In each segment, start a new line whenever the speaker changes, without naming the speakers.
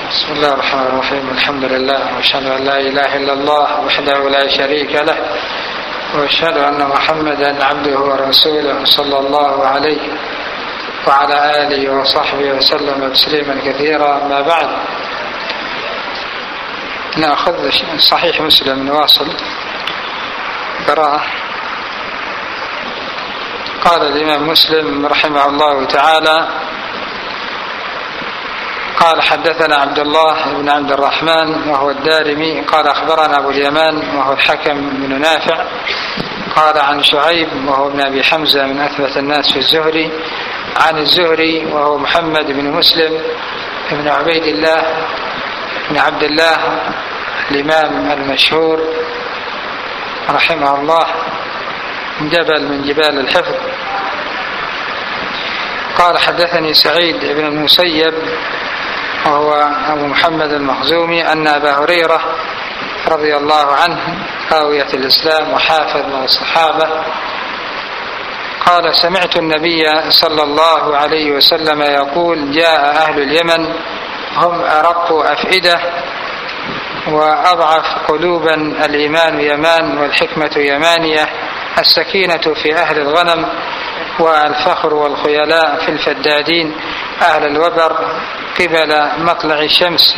بسم الله الرحمن الرحيم. الحمد لله وأشهد أن لا إله إلا الله وحده لا شريك له وأشهد أن محمدا عبده ورسوله صلى الله عليه وعلى آله وصحبه وسلم تسليما كثيرا. ما بعد، نأخذ صحيح مسلم نواصل قراءة. قال الإمام مسلم رحمه الله تعالى: قال حدثنا عبد الله بن عبد الرحمن وهو الدارمي قال أخبرنا أبو اليمان وهو الحكم بن نافع قال عن شعيب وهو ابن أبي حمزة من أثبت الناس في الزهري عن الزهري وهو محمد بن مسلم بن عبيد الله بن عبد الله الإمام المشهور رحمه الله، جبل من جبال الحفظ. قال حدثني سعيد بن المسيب وهو أبو محمد المخزومي أن أبا هريرة رضي الله عنه راوية الإسلام وحافظ من الصحابة قال: سمعت النبي صلى الله عليه وسلم يقول: جاء أهل اليمن هم أرق أفئدة وأضعف قلوبا، الإيمان يمان والحكمة يمانية، السكينة في أهل الغنم والفخر والخيلاء في الفدادين، أهل الوبر قبل مطلع الشمس.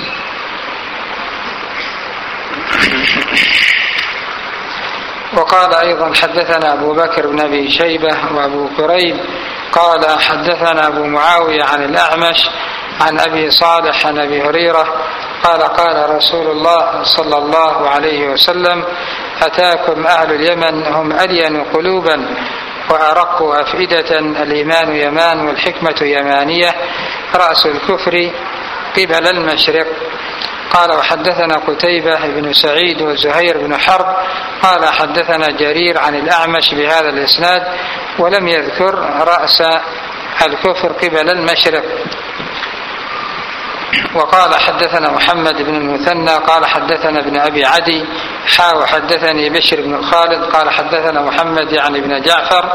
وقال أيضا: حدثنا أبو بكر بن أبي شيبة وأبو كريب قال حدثنا أبو معاوية عن الأعمش عن أبي صالح عن أبي هريرة قال: قال رسول الله صلى الله عليه وسلم: أتاكم أهل اليمن هم ألين قلوبا وأرق أفئدة، الإيمان يمان والحكمة يمانية، رأس الكفر قبل المشرق. قال: وحدثنا قتيبة بن سعيد وزهير بن حرب قال حدثنا جرير عن الأعمش بهذا الإسناد ولم يذكر رأس الكفر قبل المشرق. وقال حدثنا محمد بن المثنى قال حدثنا ابن أبي عدي وحدثني بشر بن خالد قال حدثنا محمد يعني بن جعفر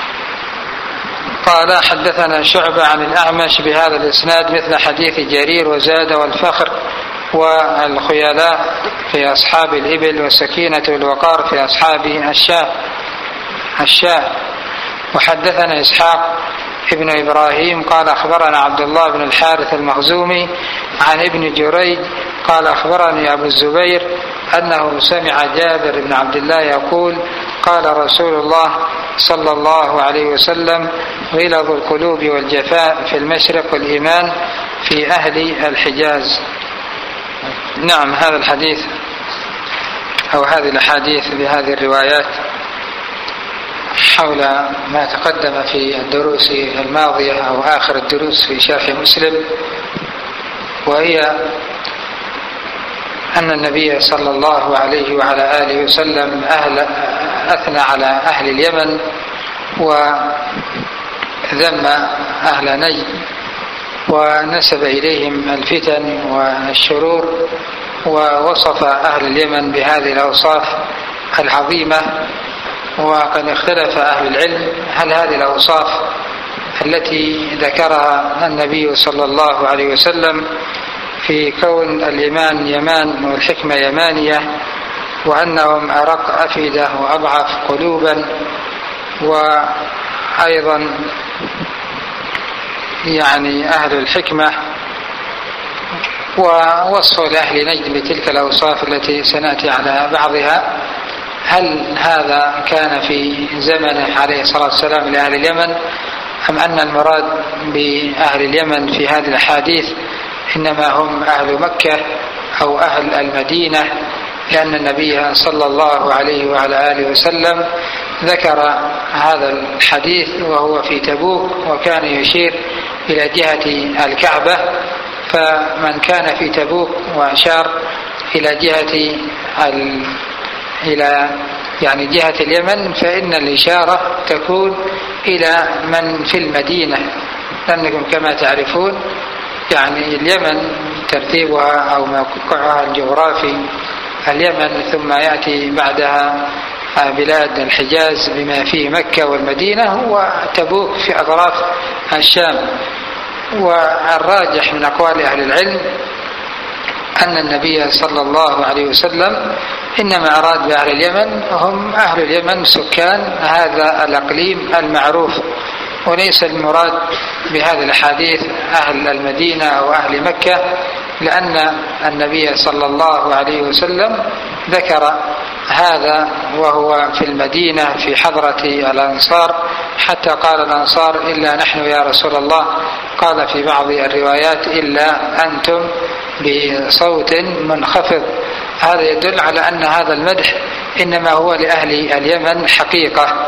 قال حدثنا شعبة عن الأعمش بهذا الإسناد مثل حديث جرير وزاد: والفخر والخيلاء في أصحاب الإبل والسكينة والوقار في أصحاب الشاة. وحدثنا إسحاق ابن إبراهيم قال أخبرنا عبد الله بن الحارث المخزومي عن ابن جريج قال أخبرني أبو الزبير أنه سمع جابر بن عبد الله يقول: قال رسول الله صلى الله عليه وسلم: غلظ القلوب والجفاء في المشرق والإيمان في أهل الحجاز. نعم، هذا الحديث أو هذه الأحاديث بهذه الروايات حول ما تقدم في الدروس الماضية أو آخر الدروس في شرح مسلم، وهي أن النبي صلى الله عليه وعلى آله وسلم أثنى على أهل اليمن وذم أهل نجد ونسب إليهم الفتن والشرور، ووصف أهل اليمن بهذه الأوصاف العظيمة. وقد اختلف أهل العلم هل هذه الأوصاف التي ذكرها النبي صلى الله عليه وسلم في كون الإيمان يمان والحكمة يمانية وأنهم أرق أفئدة وأضعف قلوبا، وأيضا يعني أهل الحكمة، ووصف لأهل نجد بتلك الأوصاف التي سنأتي على بعضها، هل هذا كان في زمنه عليه الصلاة والسلام لأهل اليمن، أم أن المراد بأهل اليمن في هذه الحديث إنما هم أهل مكة أو أهل المدينة، لأن النبي صلى الله عليه وعلى آله وسلم ذكر هذا الحديث وهو في تبوك وكان يشير إلى جهة الكعبة، فمن كان في تبوك وأشار إلى جهة اليمن فإن الإشارة تكون إلى من في المدينة، لأنكم كما تعرفون يعني اليمن ترتيبها أو موقعها الجغرافي اليمن، ثم يأتي بعدها بلاد الحجاز بما فيه مكة والمدينة، وتبوك في أطراف الشام. والراجح من أقوال أهل العلم أن النبي صلى الله عليه وسلم إنما أراد بأهل اليمن هم أهل اليمن سكان هذا الأقليم المعروف، وليس المراد بهذه الحديث أهل المدينة أو أهل مكة، لأن النبي صلى الله عليه وسلم ذكر هذا وهو في المدينة في حضرة الأنصار، حتى قال الأنصار: إلا نحن يا رسول الله. قال في بعض الروايات: إلا أنتم، بصوت منخفض. هذا يدل على أن هذا المدح إنما هو لأهل اليمن حقيقة.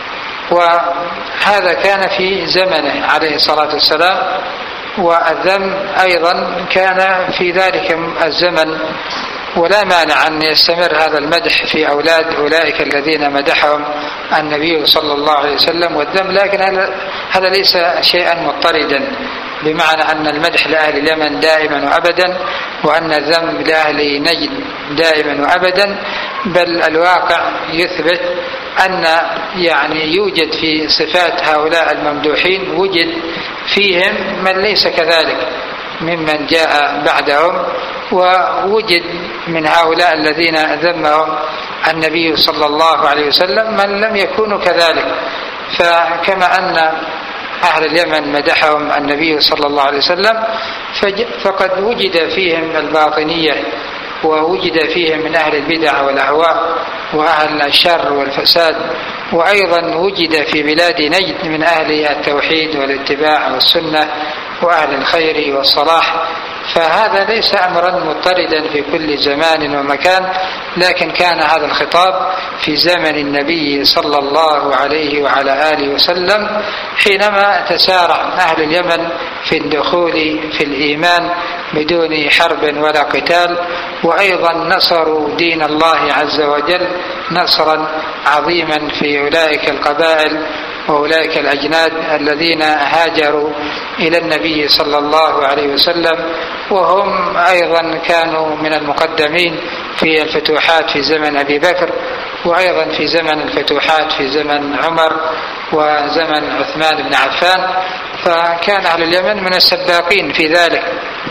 وهذا كان في زمنه عليه الصلاة والسلام، والذم أيضا كان في ذلك الزمن، ولا مانع أن يستمر هذا المدح في أولاد أولئك الذين مدحهم النبي صلى الله عليه وسلم والذم، لكن هذا ليس شيئا مضطردا، بمعنى أن المدح لأهل اليمن دائما وأبدا، وأن الذم لأهل نجد دائما وأبدا، بل الواقع يثبت أن يوجد في صفات هؤلاء الممدوحين وجد فيهم من ليس كذلك ممن جاء بعدهم، ووجد من هؤلاء الذين ذمهم النبي صلى الله عليه وسلم من لم يكونوا كذلك. فكما أن أهل اليمن مدحهم النبي صلى الله عليه وسلم، فقد وجد فيهم الباطنية، ووجد فيهم من أهل البدع والأهواء وأهل الشر والفساد، وأيضا وجد في بلاد نجد من أهل التوحيد والاتباع والسنة وأهل الخير والصلاح. فهذا ليس أمرا مضطردا في كل زمان ومكان، لكن كان هذا الخطاب في زمن النبي صلى الله عليه وعلى آله وسلم، حينما تسارع أهل اليمن في الدخول في الإيمان بدون حرب ولا قتال، وأيضا نصروا دين الله عز وجل نصرا عظيما في أولئك القبائل وأولئك الأجناد الذين هاجروا إلى النبي صلى الله عليه وسلم، وهم أيضا كانوا من المقدمين في الفتوحات في زمن أبي بكر، وأيضا في زمن الفتوحات في زمن عمر وزمن عثمان بن عفان. فكان أهل اليمن من السباقين في ذلك.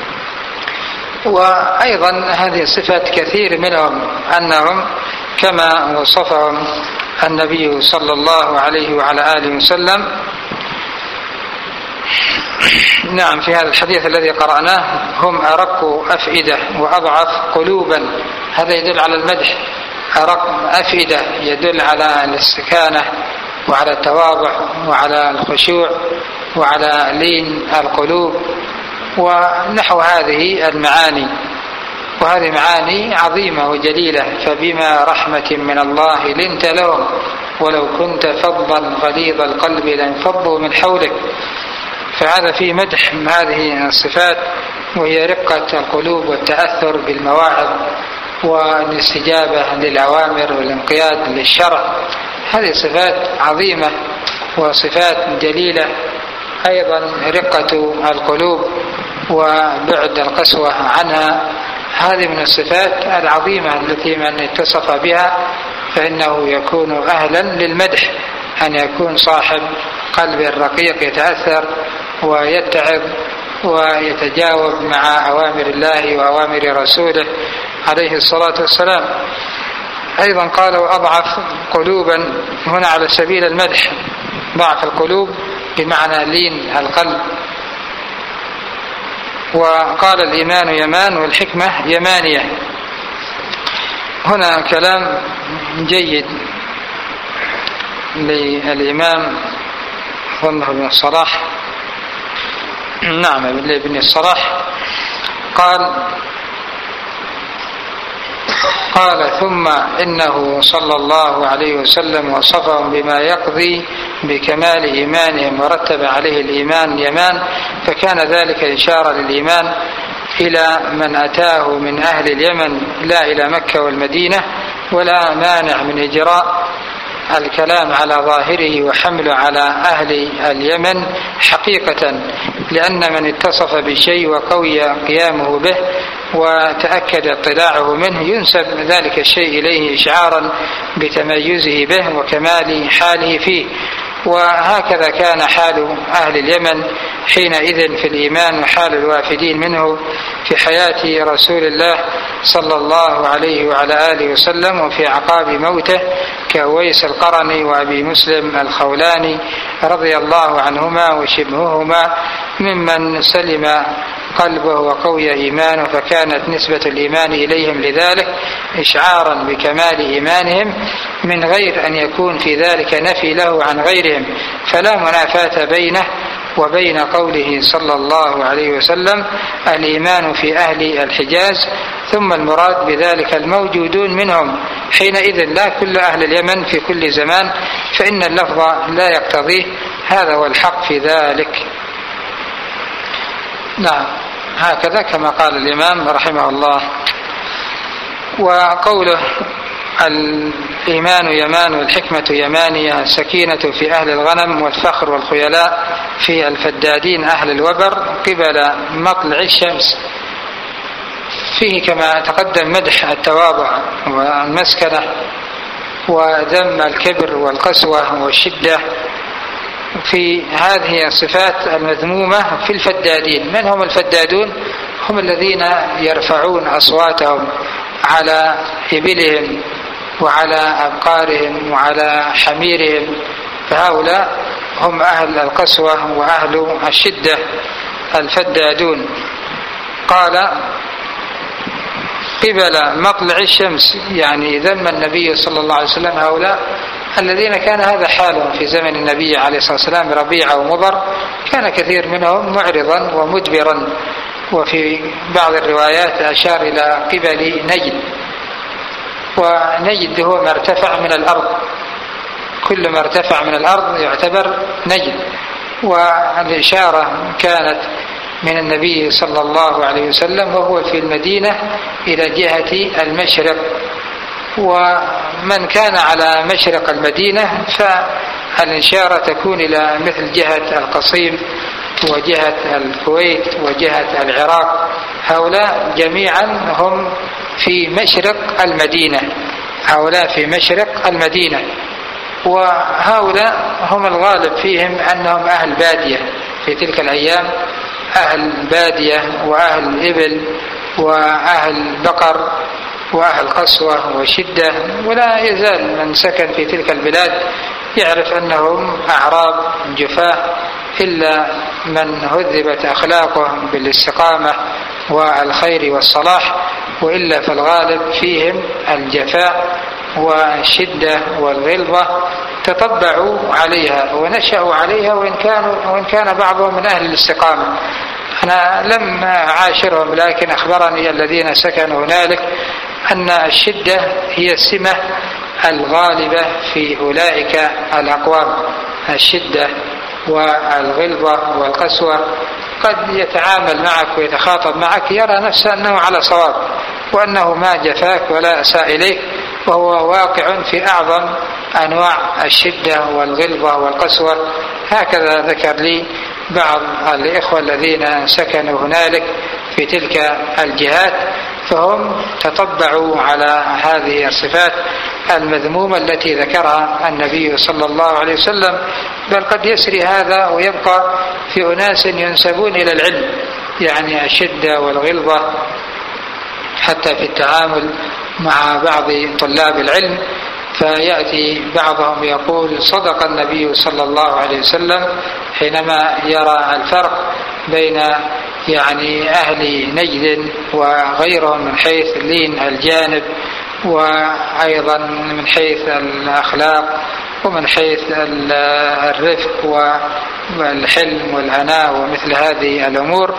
وأيضا هذه صفات كثير منهم أنهم كما وصفهم النبي صلى الله عليه وعلى آله وسلم. نعم، في هذا الحديث الذي قرأناه: هم أرق أفئدة وأضعف قلوبا. هذا يدل على المدح. أرق أفئدة يدل على الاستكانة وعلى التواضع وعلى الخشوع وعلى لين القلوب ونحو هذه المعاني، وهذه معاني عظيمة وجليلة. فبما رحمة من الله لنت لهم ولو كنت فظا غليظ القلب لانفضوا من حولك. فهذا في مدح هذه الصفات، وهي رقة القلوب والتأثر بالمواعظ والاستجابة للأوامر والانقياد للشرع. هذه صفات عظيمة وصفات جليلة. أيضا رقة القلوب وبعد القسوة عنها، هذه من الصفات العظيمة التي من اتصف بها فإنه يكون أهلا للمدح، أن يكون صاحب قلب رقيق يتأثر ويتعظ ويتجاوب مع أوامر الله وأوامر رسوله عليه الصلاة والسلام. أيضا قالوا أضعف قلوبا هنا على سبيل المدح، ضعف القلوب بمعنى لين القلب. وقال الإيمان يمان والحكمة يمانية. هنا كلام جيد للإمام ابن الصلاح، نعم ابن الصلاح، قال ثم إنه صلى الله عليه وسلم وصفهم بما يقضي بكمال إيمانهم ورتب عليه الإيمان يمان، فكان ذلك إشارة للإيمان إلى من أتاه من أهل اليمن لا إلى مكة والمدينة، ولا مانع من إجراء الكلام على ظاهره وحمله على أهل اليمن حقيقة، لأن من اتصف بشيء وقوي قيامه به وتأكد اطلاعه منه ينسب ذلك الشيء إليه إشعارا بتميزه به وكمال حاله فيه. وهكذا كان حال أهل اليمن حينئذ في الإيمان، وحال الوافدين منه في حياة رسول الله صلى الله عليه وعلى آله وسلم وفي أعقاب موته، كأويس القرني وأبي مسلم الخولاني رضي الله عنهما وشبههما ممن سلم قلبه وقوي إيمانه، فكانت نسبة الإيمان إليهم لذلك إشعارا بكمال إيمانهم من غير أن يكون في ذلك نفي له عن غيرهم، فلا منافاة بينه وبين قوله صلى الله عليه وسلم الإيمان في أهل الحجاز، ثم المراد بذلك الموجودون منهم حينئذ لا كل أهل اليمن في كل زمان، فإن اللفظ لا يقتضيه، هذا هو الحق في ذلك. نعم، هكذا كما قال الإمام رحمه الله. وقوله الإيمان يمان والحكمة يمانية، السكينة في أهل الغنم والفخر والخيلاء في الفدادين أهل الوبر قبل مطلع الشمس، فيه كما تقدم مدح التواضع والمسكنة وذم الكبر والقسوة والشدة في هذه الصفات المذمومة في الفدادين. من هم الفدادون؟ هم الذين يرفعون أصواتهم على إبلهم وعلى أبقارهم وعلى حميرهم، فهؤلاء هم أهل القسوة وأهل الشدة الفدادون. قال قبل مطلع الشمس، يعني ذم النبي صلى الله عليه وسلم هؤلاء الذين كان هذا حالهم في زمن النبي عليه الصلاة والسلام، ربيعة ومضر، كان كثير منهم معرضا ومدبرا، وفي بعض الروايات أشار إلى قبل نجد، ونجد هو ما ارتفع من الأرض، كل ما ارتفع من الأرض يعتبر نجد، والإشارة كانت من النبي صلى الله عليه وسلم وهو في المدينة إلى جهة المشرق، ومن كان على مشرق المدينة فالإشارة تكون إلى مثل جهة القصيم وجهة الكويت وجهة العراق، هؤلاء جميعا هم في مشرق المدينة، هؤلاء في مشرق المدينة، وهؤلاء هم الغالب فيهم أنهم أهل بادية في تلك الأيام، أهل بادية وأهل إبل وأهل بقر وأهل قسوة وشدة، ولا يزال من سكن في تلك البلاد يعرف أنهم أعراب جفاة، إلا من هذبت أخلاقه بالاستقامة والخير والصلاح، وإلا فالغالب فيهم الجفاء والشدة والغلظة، تطبعوا عليها ونشأوا عليها، وإن كان بعضهم من أهل الاستقامة. أنا لم أعاشرهم، لكن أخبرني الذين سكنوا هنالك أن الشدة هي السمة الغالبة في أولئك الأقوام، الشدة والغلظة والقسوة. قد يتعامل معك ويتخاطب معك يرى نفسه أنه على صواب وأنه ما جفاك ولا أساء إليك، وهو واقع في أعظم أنواع الشدة والغلظة والقسوة. هكذا ذكر لي بعض الإخوة الذين سكنوا هنالك في تلك الجهات، فهم تطبعوا على هذه الصفات المذمومة التي ذكرها النبي صلى الله عليه وسلم. بل قد يسري هذا ويبقى في أناس ينسبون إلى العلم، يعني الشدة والغلظة حتى في التعامل مع بعض طلاب العلم، فيأتي بعضهم يقول صدق النبي صلى الله عليه وسلم حينما يرى الفرق بين يعني أهل نجد وغيرهم من حيث لين الجانب، وأيضا من حيث الأخلاق، ومن حيث الرفق والحلم والعناء ومثل هذه الأمور.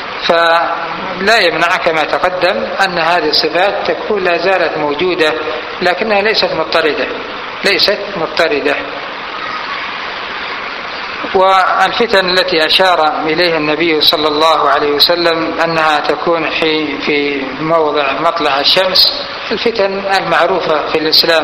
فلا يمنع كما تقدم أن هذه الصفات تكون لا زالت موجودة، لكنها ليست مضطردة. والفتن التي أشار إليها النبي صلى الله عليه وسلم أنها تكون في موضع مطلع الشمس، الفتن المعروفة في الإسلام،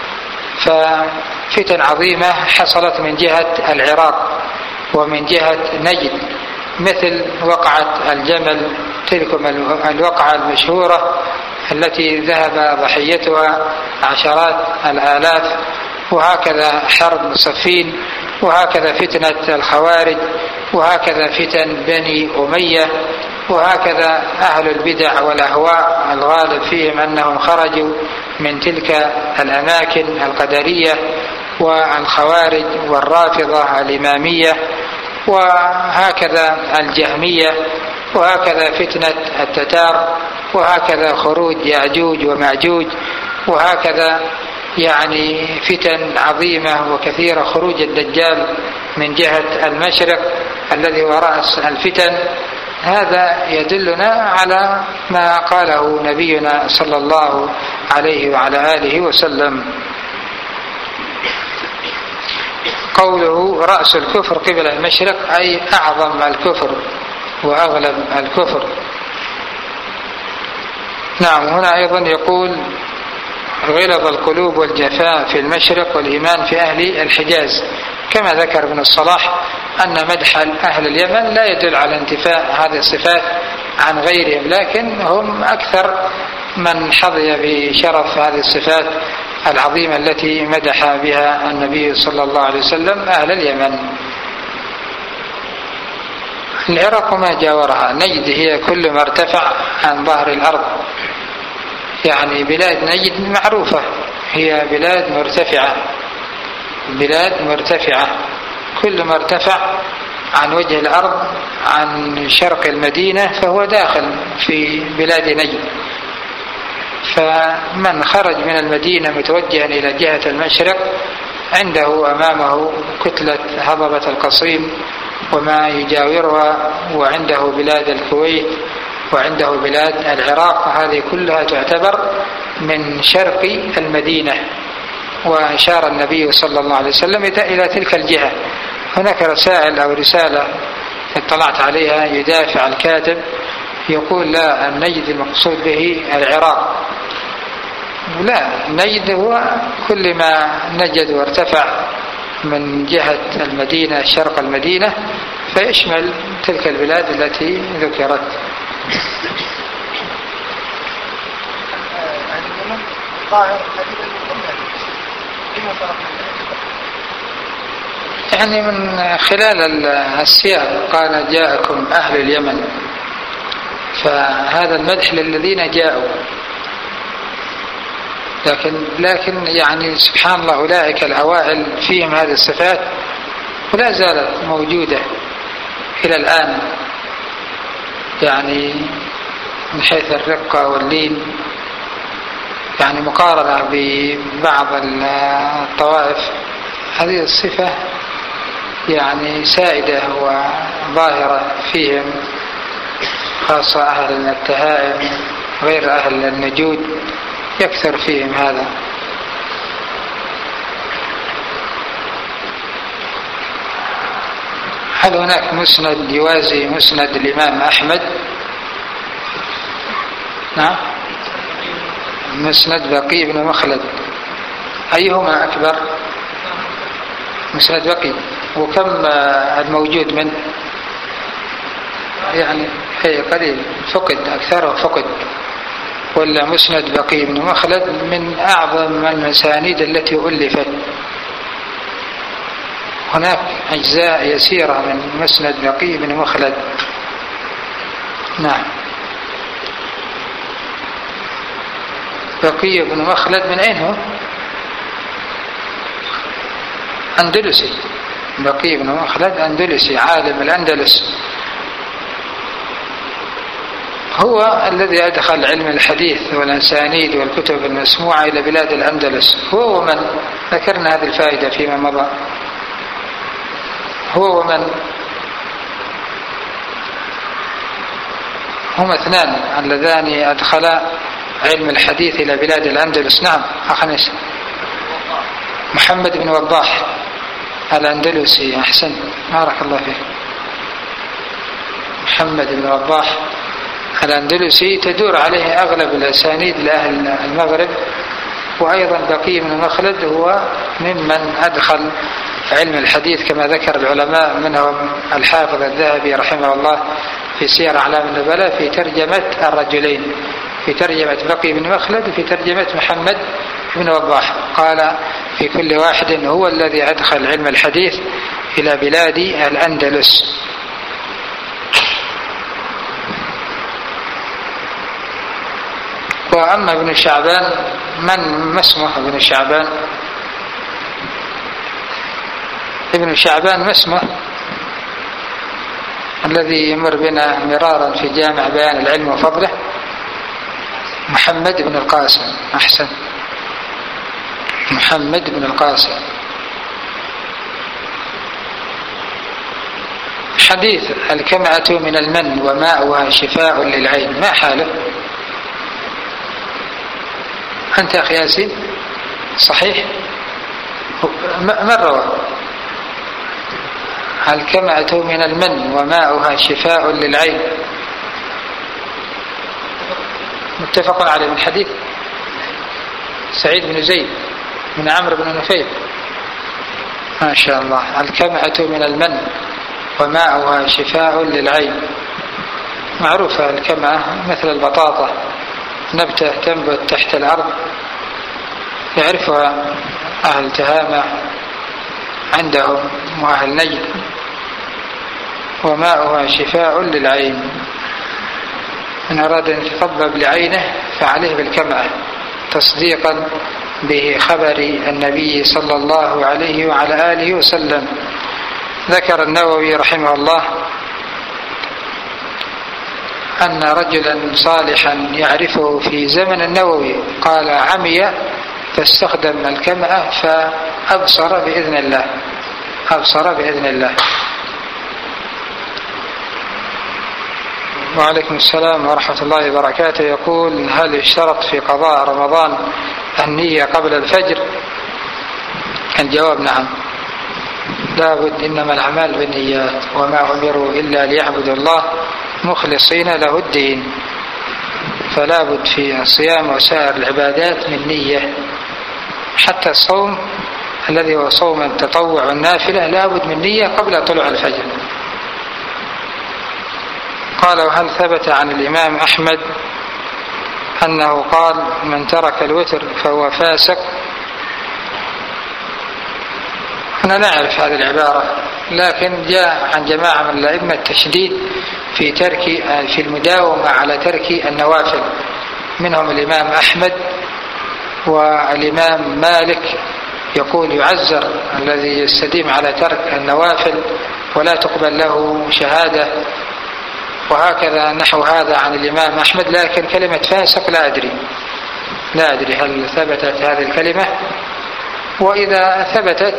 ففتن عظيمة حصلت من جهة العراق ومن جهة نجد، مثل وقعة الجمل، تلكم الوقعة المشهورة التي ذهب ضحيتها عشرات الآلاف، وهكذا حرب صفين وهكذا فتنة الخوارج، وهكذا فتن بني أمية، وهكذا أهل البدع والأهواء الغالب فيهم أنهم خرجوا من تلك الأماكن القدرية، والخوارج والرافضة الإمامية، وهكذا الجهمية، وهكذا فتنة التتار، وهكذا خروج يأجوج ومأجوج، وهكذا يعني فتن عظيمة وكثيرة، خروج الدجال من جهة المشرق الذي هو رأس الفتن. هذا يدلنا على ما قاله نبينا صلى الله عليه وعلى آله وسلم. قوله رأس الكفر قبل المشرق أي أعظم الكفر وأغلب الكفر. نعم، هنا أيضا يقول غلظ القلوب والجفاء في المشرق والإيمان في أهل الحجاز، كما ذكر ابن الصلاح أن مدح أهل اليمن لا يدل على انتفاء هذه الصفات عن غيرهم، لكن هم أكثر من حظي بشرف هذه الصفات العظيمة التي مدح بها النبي صلى الله عليه وسلم أهل اليمن. العراق ما جاورها، نجد هي كل ما ارتفع عن ظهر الأرض، يعني بلاد نجد معروفة هي بلاد مرتفعة، بلاد مرتفعة، كل ما ارتفع عن وجه الأرض عن شرق المدينة فهو داخل في بلاد نجد. فمن خرج من المدينة متوجها إلى جهة المشرق عنده أمامه كتلة هضبة القصيم وما يجاورها، وعنده بلاد الكويت، وعنده بلاد العراق، هذه كلها تعتبر من شرق المدينة. وأشار النبي صلى الله عليه وسلم إلى تلك الجهة. هناك رسائل أو رسالة اطلعت عليها يدافع الكاتب، يقول لا، النجد المقصود به العراق، لا، النجد هو كل ما نجد وارتفع من جهة المدينة شرق المدينة فيشمل تلك البلاد التي ذكرت. يعني من خلال السياق قال جاءكم أهل اليمن، فهذا المدح للذين جاءوا، لكن يعني سبحان الله أولئك الأوائل فيهم هذه الصفات ولا زالت موجودة إلى الآن، يعني من حيث الرقة واللين، يعني مقارنة ببعض الطوائف هذه الصفة يعني سائدة وظاهرة فيهم، خاصة أهل التهائم غير أهل النجود يكثر فيهم هذا. هل هناك مسند يوازي مسند الإمام أحمد؟ نعم، مسند بقي بن مخلد، أيهما أكبر؟ مسند بقي. وكم الموجود منه؟ يعني قليل، فقد، أكثره فقد. ولا مسند بقي بن مخلد من أعظم المسانيد التي ألفت، هناك أجزاء يسيرة من مسند بقي بن مخلد. نعم، بقي بن مخلد من أين هو؟ أندلسي، بقي بن مخلد أندلسي، عالم الأندلس، هو الذي أدخل علم الحديث والأسانيد والكتب المسموعة إلى بلاد الأندلس، هو ومن ذكرنا هذه الفائدة فيما مضى، هو ومن هم اثنان اللذان أدخلا علم الحديث إلى بلاد الأندلس. نعم أخنس، محمد بن وضاح الأندلسي، أحسن، بارك الله فيك، محمد بن وضاح الأندلسي تدور عليه أغلب الأسانيد لأهل المغرب. وأيضا بقي بن مخلد هو ممن أدخل علم الحديث كما ذكر العلماء، منهم الحافظ الذهبي رحمه الله في سير أعلام النبلاء في ترجمة الرجلين، في ترجمة بقي بن مخلد وفي ترجمة محمد بن وضاح قال في كل واحد هو الذي أدخل علم الحديث إلى بلاد الأندلس. وأما ابن شعبان، ما اسمه ابن شعبان؟ ابن شعبان ما اسمه الذي يمر بنا مرارا في جامع بيان العلم وفضله؟ محمد بن القاسم. أحسن، محمد بن القاسم. حديث الكمأة من المن وماؤها شفاء للعين، ما حاله؟ أنت أخي ياسين صحيح؟ من روى الكمأة من المن وماؤها شفاء للعين؟ متفق عليه من حديث سعيد بن زيد من عمرو بن نفيل. ما شاء الله. الكمأة من المن وماؤها شفاء للعين. معروفة الكمأة، مثل البطاطا، نبتة تنبت تحت الأرض، يعرفها أهل تهامة عندهم وأهل نجد. وماؤها شفاء للعين، من أراد أن يتطبب لعينه فعليه بالكمأة تصديقا بخبر النبي صلى الله عليه وعلى آله وسلم. ذكر النووي رحمه الله أن رجلا صالحا يعرفه في زمن النووي قال عمي فاستخدم الكمأة فأبصر بإذن الله، أبصر بإذن الله. وعليكم السلام ورحمة الله وبركاته. يقول: هل اشترط في قضاء رمضان النية قبل الفجر؟ الجواب: نعم، لابد، إنما الأعمال بالنيات وما أمروا إلا ليعبدوا الله مخلصين له الدين. فلا بد في الصيام وسائر العبادات من نية، حتى الصوم الذي هو صوم التطوع والنافلة لا بد من نية قبل طلوع الفجر. قال: وهل ثبت عن الإمام أحمد أنه قال من ترك الوتر فهو فاسق؟ أنا لا أعرف هذه العبارة، لكن جاء عن جماعة من الأئمة التشديد في المداومة على ترك النوافل، منهم الإمام أحمد والإمام مالك، يقول يعزر الذي يستديم على ترك النوافل ولا تقبل له شهادة، وهكذا نحو هذا عن الإمام أحمد. لكن كلمة فاسق لا أدري هل ثبتت هذه الكلمة، وإذا ثبتت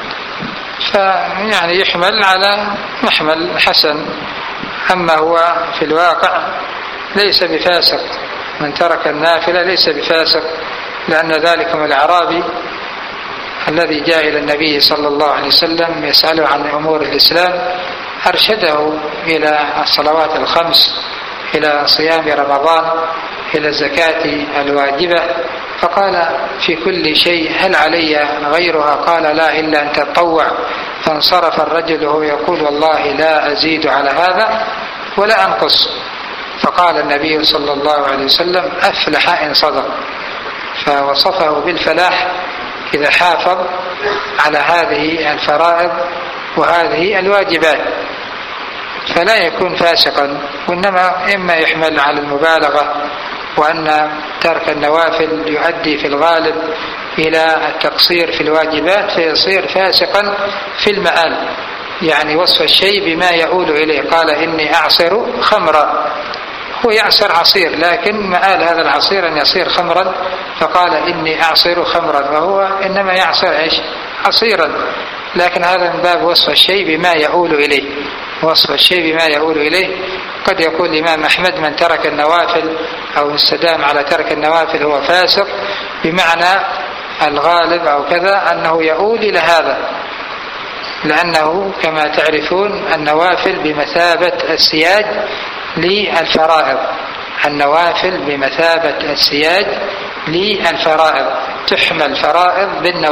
فيعني يحمل على محمل حسن، أما هو في الواقع ليس بفاسق. من ترك النافلة ليس بفاسق، لأن ذلك من الأعرابي الذي جاء إلى النبي صلى الله عليه وسلم يسأله عن أمور الإسلام، أرشده إلى الصلوات الخمس، إلى صيام رمضان، إلى الزكاة الواجبة، فقال: في كل شيء هل علي غيرها؟ قال: لا، إلا أن تتطوع. فانصرف الرجل وهو يقول: والله لا أزيد على هذا ولا أنقص. فقال النبي صلى الله عليه وسلم: أفلح إن صدق. فوصفه بالفلاح إذا حافظ على هذه الفرائض وهذه الواجبات، فلا يكون فاسقا. وإنما إما يحمل على المبالغة، وأن ترك النوافل يؤدي في الغالب إلى التقصير في الواجبات فيصير فاسقا في المآل، يعني وصف الشيء بما يؤول إليه. قال: إني أعصر خمرا، هو يعصر عصير، لكن مآل هذا العصير أن يصير خمرا، فقال: إني أعصر خمرا، وهو إنما يعصر عصيرا، لكن هذا من باب وصف الشيء بما يؤول إليه. وصف الشيء بما يؤول إليه. قد يقول الإمام أحمد: من ترك النوافل أو استدام على ترك النوافل هو فاسق، بمعنى الغالب أو كذا أنه يؤول إلى هذا، لأنه كما تعرفون النوافل بمثابة السياج للفرائض. النوافل بمثابة السياج للفرائض، تحمل فرائض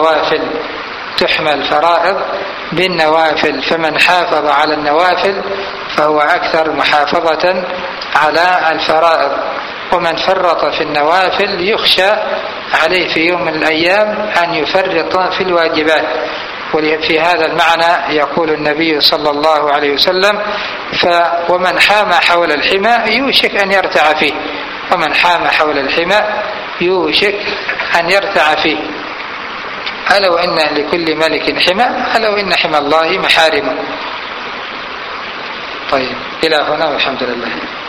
بالنوافل، فمن حافظ على النوافل فهو أكثر محافظة على الفرائض، ومن فرط في النوافل يخشى
عليه في يوم من الأيام أن يفرط في الواجبات. وفي هذا المعنى يقول النبي صلى الله عليه وسلم: ومن حام حول الحمى يوشك أن يرتع فيه. ومن حام حول الحمى يوشك أن يرتع فيه. ألا وإن لكل ملك حمى، ألا وإن حمى الله محارمه. طيب، إلى هنا والحمد لله.